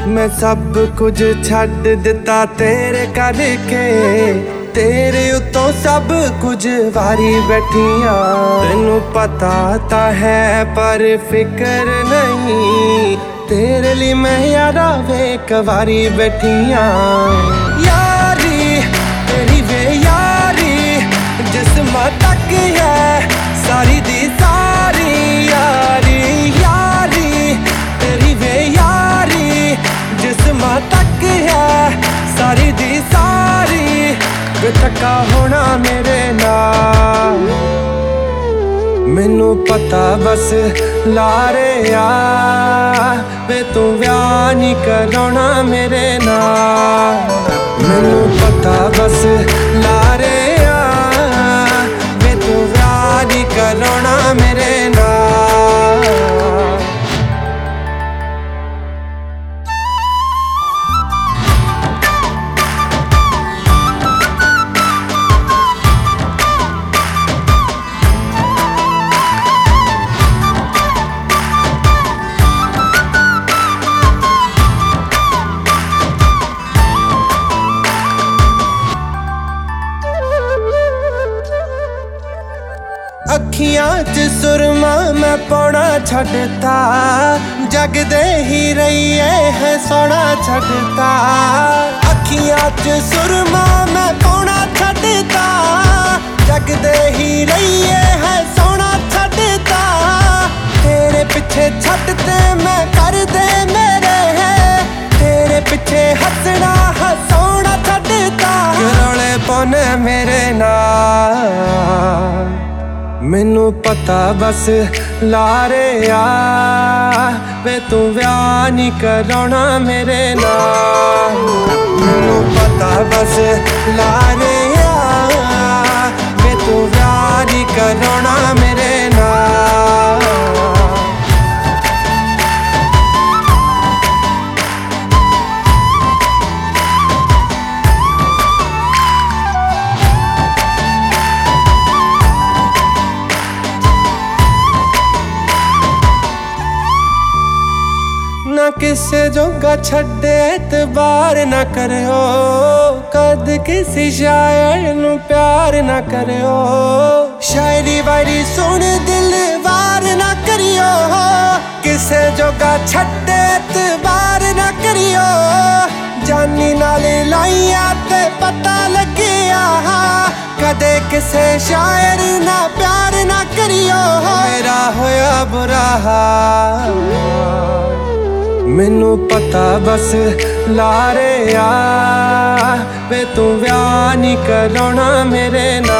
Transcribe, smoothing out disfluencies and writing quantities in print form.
मैं सब कुछ छड्ड दिता तेरे करके, तेरे उत्तों सब कुछ वारी बैठियां। तेनू पता ता है पर फिक्र नहीं, तेरे लिए मैं यारा वेक वारी बैठियां। यारी तेरी वे यारी जिस्म तक है सारी दी सारी यारी। यारी तेरी वे यारी जिस्म तक है सारी दी सारी। वे थका होना मेरे नाल, मैनू पता बस लारे आ। वे तू व्याह नहीं कराना मेरे नाल, मैनू पता बस लारे आ। वे तू व्याह नहीं कराना मेरे नाल। अखियां च सुरमा मैं पौना छड्डता, जगदे ही रहिए है सोना छड्डता। अखियां च सुरमा मैं पौना छड्डता, जगदे ही रहिए है सोना छड्डता। तेरे पिछे छड्डते मैं कर दे मेरे है, तेरे पिछे हसना हसाना छड्डता। रौले पौने मेरे नाल, मैनू पता बस लारे आ। वे तू व्याह नहीं कराना मेरे नाल, मैनू पता बस लारे आ। वे तू व्याह नहीं कराना मेरे नाल। ना किसे जोगा छड्डे एतबार ना करियो, कद किसी शायर नू प्यार ना करियो। शायरी वायरी सुन दिल वार ना करियो, किसे जोगा छड्डे एतबार ना करियो। जानी नाल लाइया ते पता लगिया, कदे किसे शायर ना प्यार ना करियो। मेरा होया बुरा हाल, मैनू पता बस लारे आ। वे तू व्याह नहीं कराना मेरे नाल।